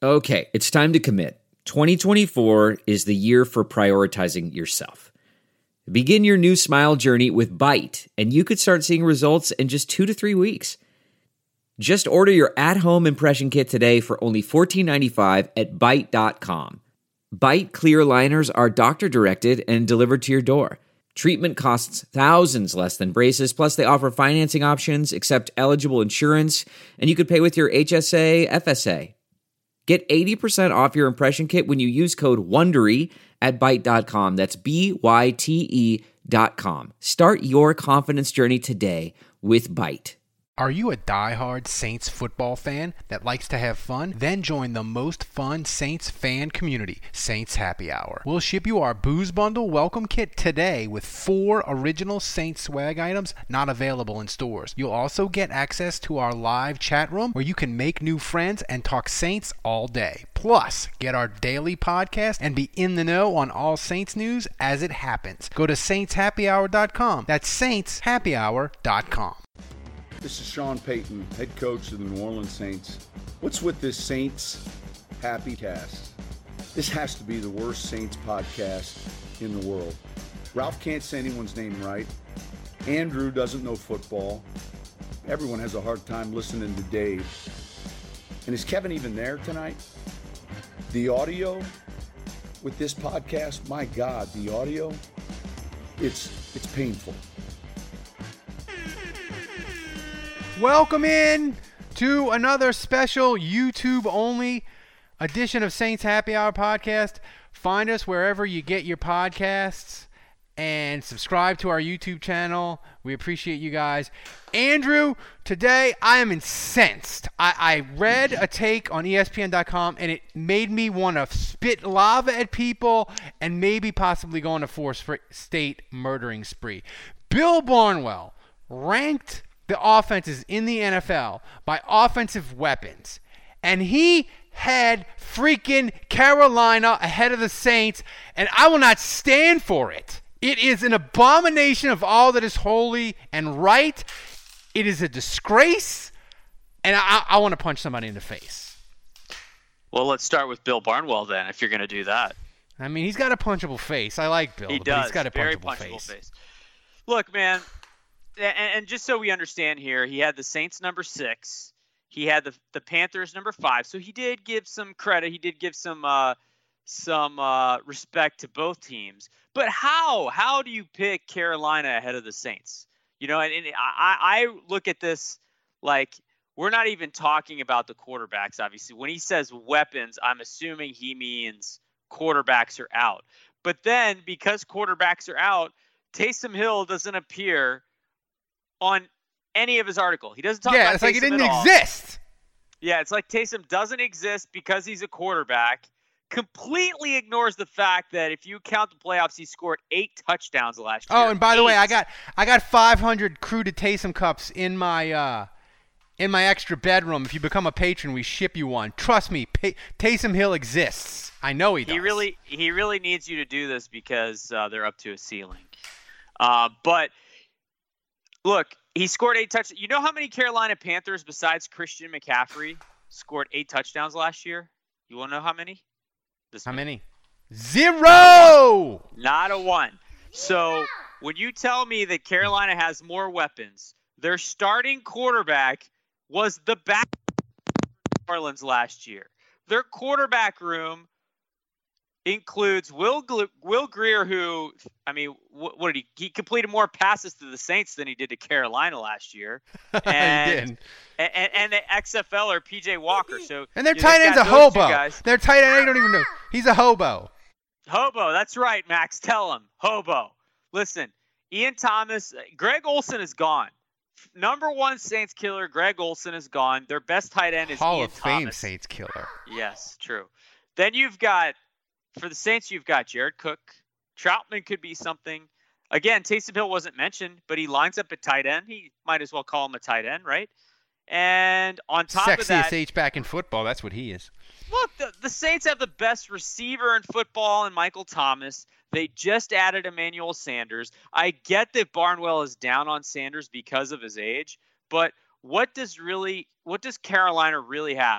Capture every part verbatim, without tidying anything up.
Okay, it's time to commit. twenty twenty-four is the year for prioritizing yourself. Begin your new smile journey with Byte, and you could start seeing results in just two to three weeks. Just order your at-home impression kit today for only fourteen ninety-five at byte dot com. Byte clear aligners are doctor-directed and delivered to your door. Treatment costs thousands less than braces, plus they offer financing options, accept eligible insurance, and you could pay with your H S A, F S A. Get eighty percent off your impression kit when you use code WONDERY at byte dot com. That's B Y T E dot com. Start your confidence journey today with Byte. Are you a diehard Saints football fan that likes to have fun? Then join the most fun Saints fan community, Saints Happy Hour. We'll ship you our Booze Bundle welcome kit today with four original Saints swag items not available in stores. You'll also get access to our live chat room where you can make new friends and talk Saints all day. Plus, get our daily podcast and be in the know on all Saints news as it happens. Go to saints happy hour dot com. That's saints happy hour dot com. This is Sean Payton, head coach of the New Orleans Saints. What's with this Saints Happy Cast? This has to be the worst Saints podcast in the world. Ralph can't say anyone's name right. Andrew doesn't know football. Everyone has a hard time listening to Dave. And is Kevin even there tonight? The audio with this podcast, my God, the audio, it's it's painful. Welcome in to another special YouTube-only edition of Saints Happy Hour podcast. Find us wherever you get your podcasts and subscribe to our YouTube channel. We appreciate you guys. Andrew, today I am incensed. I, I read a take on E S P N dot com and it made me want to spit lava at people and maybe possibly go on a four-state murdering spree. Bill Barnwell ranked the offenses in the N F L by offensive weapons, and he had freaking Carolina ahead of the Saints, and I will not stand for it. It is an abomination of all that is holy and right. It is a disgrace, and I, I want to punch somebody in the face. Well, let's start with Bill Barnwell then, if you're going to do that. I mean, he's got a punchable face. I like Bill, he but does. he's got a Very punchable, punchable face. face. Look, man, and, and just so we understand here, he had the Saints number six. He had the the Panthers number five. So he did give some credit. He did give some uh, some uh, respect to both teams. But how? How do you pick Carolina ahead of the Saints? You know, and, and I, I look at this like we're not even talking about the quarterbacks, obviously. When he says weapons, I'm assuming he means quarterbacks are out. But then because quarterbacks are out, Taysom Hill doesn't appear on any of his article. He doesn't talk yeah, about it's like Taysom he didn't at all. exist. Yeah, it's like Taysom doesn't exist because he's a quarterback. Completely ignores the fact that if you count the playoffs, he scored eight touchdowns last year. Oh, and by the eight. way, I got I got five hundred Crew to Taysom cups in my uh, in my extra bedroom. If you become a patron, we ship you one. Trust me, pa- Taysom Hill exists. I know he does. He really he really needs you to do this because uh, they're up to a ceiling. Uh, but look, he scored eight touchdowns. You know how many Carolina Panthers besides Christian McCaffrey scored eight touchdowns last year? You want to know how many? This how many. many? Zero! Not a one. So when you tell me that Carolina has more weapons, their starting quarterback was the back of New Orleans last year. Their quarterback room includes Will Gl- Will Grier, who, I mean, what, what did he? He completed more passes to the Saints than he did to Carolina last year. And, he did. And, and the X F L or P J Walker. So and their you tight just end's a got those two hobo. guys. Their tight end, I don't even know. He's a hobo. Hobo, that's right, Max. Tell him. Hobo. Listen, Ian Thomas, Greg Olsen is gone. Number one Saints killer, Greg Olsen is gone. Their best tight end is Hall Ian of Fame Thomas. Saints killer. Yes, true. Then you've got, for the Saints, you've got Jared Cook. Troutman could be something. Again, Taysom Hill wasn't mentioned, but he lines up at tight end. He might as well call him a tight end, right? And on top Sexiest of that, H-back in football. That's what he is. Look, the, the Saints have the best receiver in football in Michael Thomas. They just added Emmanuel Sanders. I get that Barnwell is down on Sanders because of his age, but what does really, what does Carolina really have?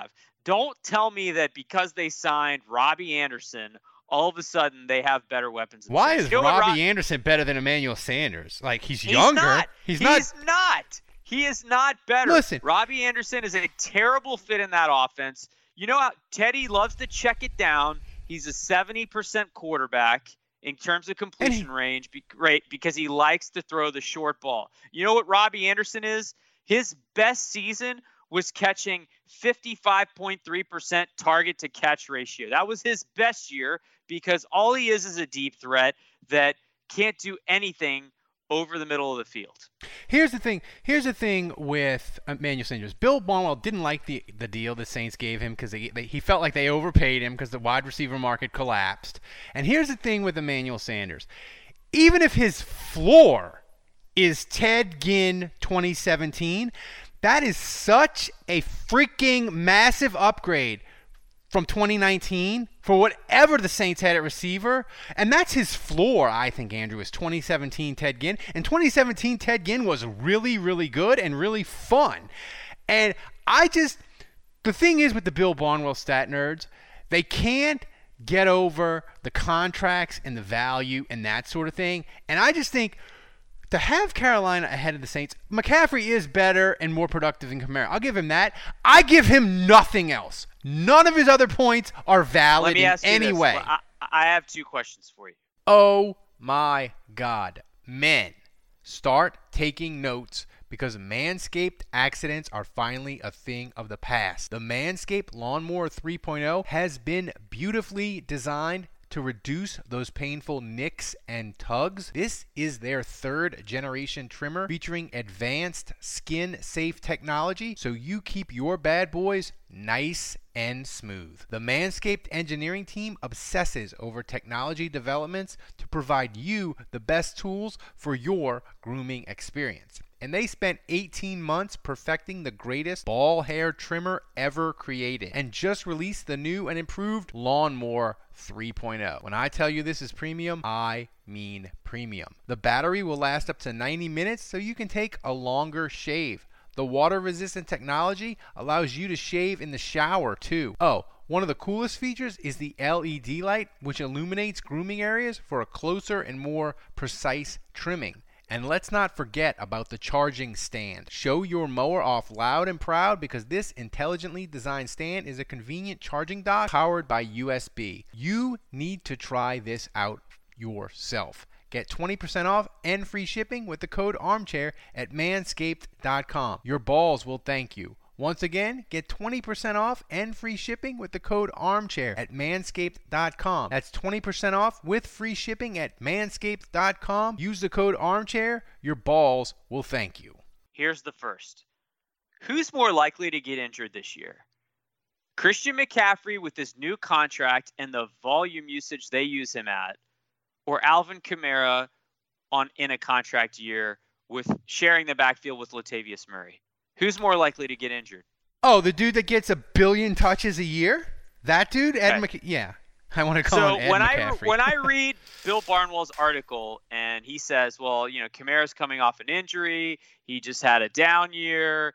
Don't tell me that because they signed Robbie Anderson, all of a sudden they have better weapons. Why is you know Robbie Rob- Anderson better than Emmanuel Sanders? Like, he's, he's younger. Not. He's, he's not. He's not. He is not better. Listen. Robbie Anderson is a terrible fit in that offense. You know how Teddy loves to check it down. He's a seventy percent quarterback in terms of completion he, range, be, right, because he likes to throw the short ball. You know what Robbie Anderson is? His best season was catching fifty-five point three percent target to catch ratio. That was his best year because all he is is a deep threat that can't do anything over the middle of the field. Here's the thing. Here's the thing with Emmanuel Sanders. Bill Barnwell didn't like the the deal the Saints gave him because they, they, he felt like they overpaid him because the wide receiver market collapsed. And here's the thing with Emmanuel Sanders. Even if his floor is Ted Ginn twenty seventeen, that is such a freaking massive upgrade from twenty nineteen for whatever the Saints had at receiver. And that's his floor, I think, Andrew, is twenty seventeen Ted Ginn. And twenty seventeen Ted Ginn was really, really good and really fun. And I just, the thing is with the Bill Barnwell stat nerds, they can't get over the contracts and the value and that sort of thing. And I just think to have Carolina ahead of the Saints, McCaffrey is better and more productive than Kamara. I'll give him that. I give him nothing else. None of his other points are valid Let me in ask you any this. way. Well, I, I have two questions for you. Oh my God. Men, start taking notes because Manscaped accidents are finally a thing of the past. The Manscaped Lawnmower three point oh has been beautifully designed to reduce those painful nicks and tugs. This is their third generation trimmer featuring advanced skin safe technology so you keep your bad boys nice and smooth. The Manscaped engineering team obsesses over technology developments to provide you the best tools for your grooming experience. And they spent eighteen months perfecting the greatest ball hair trimmer ever created and just released the new and improved Lawnmower three point oh. When I tell you this is premium, I mean premium. The battery will last up to ninety minutes so you can take a longer shave. The water-resistant technology allows you to shave in the shower too. Oh, one of the coolest features is the L E D light, which illuminates grooming areas for a closer and more precise trimming. And let's not forget about the charging stand. Show your mower off loud and proud because this intelligently designed stand is a convenient charging dock powered by U S B. You need to try this out yourself. Get twenty percent off and free shipping with the code armchair at manscaped dot com. Your balls will thank you. Once again, get twenty percent off and free shipping with the code armchair at manscaped dot com. That's twenty percent off with free shipping at manscaped dot com. Use the code armchair. Your balls will thank you. Here's the first. Who's more likely to get injured this year? Christian McCaffrey with his new contract and the volume usage they use him at, or Alvin Kamara on in a contract year with sharing the backfield with Latavius Murray? Who's more likely to get injured? Oh, the dude that gets a billion touches a year? That dude? Ed Okay. McC- Yeah. I want to call So him Ed when McCaffrey. I when I read Bill Barnwell's article and he says, well, you know, Kamara's coming off an injury, he just had a down year.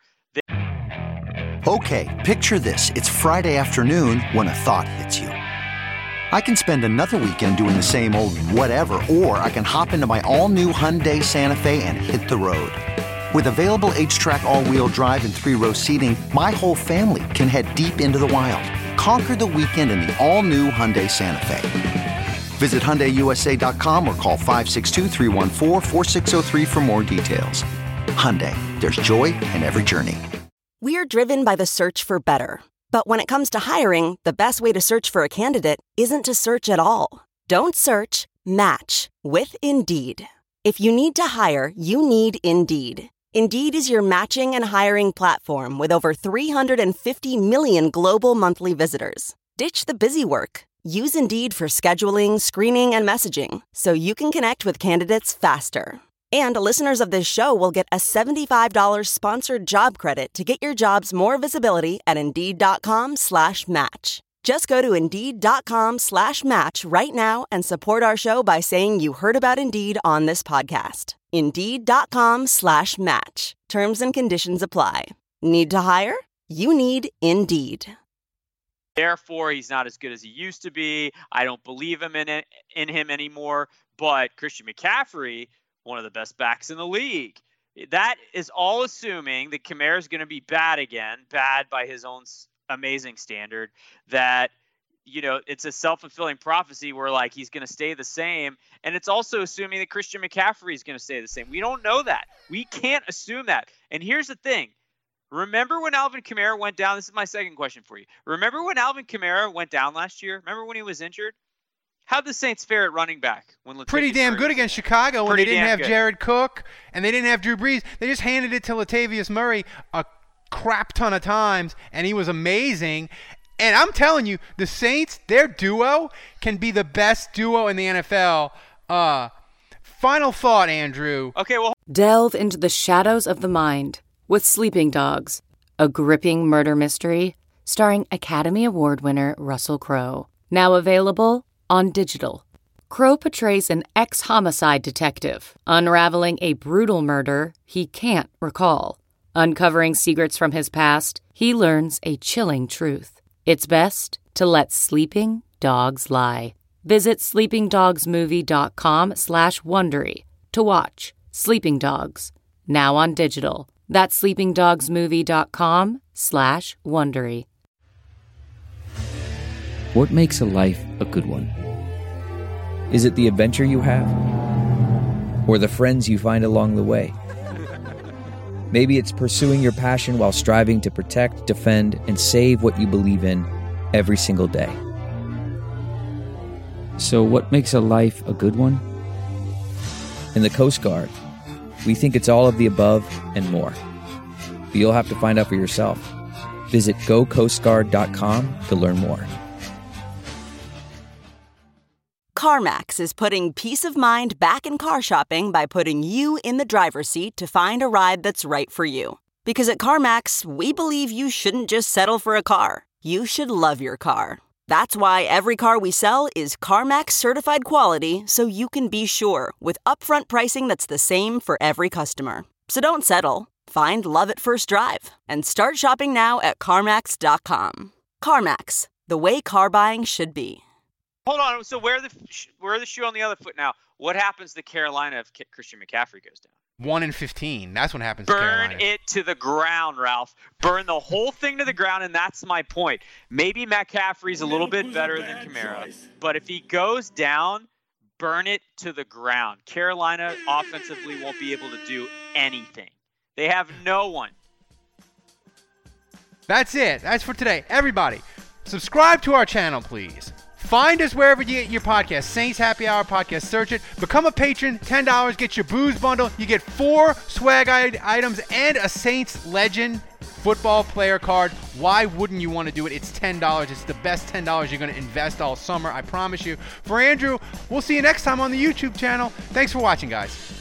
Okay, picture this. It's Friday afternoon when a thought hits you. I can spend another weekend doing the same old whatever, or I can hop into my all-new Hyundai Santa Fe and hit the road. With available H-Track all-wheel drive and three-row seating, my whole family can head deep into the wild. Conquer the weekend in the all-new Hyundai Santa Fe. Visit Hyundai U S A dot com or call five six two, three one four, four six zero three for more details. Hyundai, there's joy in every journey. We're driven by the search for better. But when it comes to hiring, the best way to search for a candidate isn't to search at all. Don't search, match with Indeed. If you need to hire, you need Indeed. Indeed is your matching and hiring platform with over three hundred fifty million global monthly visitors. Ditch the busy work. Use Indeed for scheduling, screening, and messaging so you can connect with candidates faster. And listeners of this show will get a seventy-five dollars sponsored job credit to get your jobs more visibility at Indeed.com slash match. Just go to Indeed.com slash match right now and support our show by saying you heard about Indeed on this podcast. Indeed.com slash match. Terms and conditions apply. Need to hire? You need Indeed. Therefore, he's not as good as he used to be. I don't believe him in it, in him anymore. But Christian McCaffrey, one of the best backs in the league. That is all assuming that Kamara is going to be bad again, bad by his own amazing standard, that, you know, it's a self-fulfilling prophecy where, like, he's going to stay the same. And it's also assuming that Christian McCaffrey is going to stay the same. We don't know that. We can't assume that. And here's the thing. Remember when Alvin Kamara went down? This is my second question for you. Remember when Alvin Kamara went down last year? Remember when he was injured? How'd the Saints fare at running back? When Latavius Pretty damn Murray good was against there? Chicago when Pretty they didn't damn have good. Jared Cook and they didn't have Drew Brees. They just handed it to Latavius Murray a crap ton of times, and he was amazing. And I'm telling you, the Saints, their duo can be the best duo in the N F L. Uh, final thought, Andrew. Okay, well, Delve into the shadows of the mind with Sleeping Dogs, a gripping murder mystery starring Academy Award winner Russell Crowe. Now available on digital. Crowe portrays an ex-homicide detective unraveling a brutal murder he can't recall. Uncovering secrets from his past, he learns a chilling truth. It's best to let sleeping dogs lie. Visit sleepingdogsmovie.com slash Wondery to watch Sleeping Dogs, now on digital. That's sleepingdogsmovie.com slash Wondery. What makes a life a good one? Is it the adventure you have? Or the friends you find along the way? Maybe it's pursuing your passion while striving to protect, defend, and save what you believe in every single day. So what makes a life a good one? In the Coast Guard, we think it's all of the above and more. But you'll have to find out for yourself. Visit go coast guard dot com to learn more. CarMax is putting peace of mind back in car shopping by putting you in the driver's seat to find a ride that's right for you. Because at CarMax, we believe you shouldn't just settle for a car. You should love your car. That's why every car we sell is CarMax certified quality, so you can be sure with upfront pricing that's the same for every customer. So don't settle. Find love at first drive and start shopping now at CarMax dot com. CarMax, the way car buying should be. hold on. So where the where the shoe on the other foot now? What happens to Carolina if K- Christian McCaffrey goes down? One in fifteen. That's what happens to Burn Carolina. it to the ground, Ralph. Burn the whole thing to the ground, and that's my point. Maybe McCaffrey's a little bit better than Kamara, but if he goes down, burn it to the ground. Carolina offensively won't be able to do anything. They have no one. That's it. That's for today. Everybody, subscribe to our channel, please. Find us wherever you get your podcast. Saints Happy Hour Podcast. Search it. Become a patron. ten dollars. Get your booze bundle. You get four swag items and a Saints Legend football player card. Why wouldn't you want to do it? It's ten dollars. It's the best ten dollars you're going to invest all summer. I promise you. For Andrew, we'll see you next time on the YouTube channel. Thanks for watching, guys.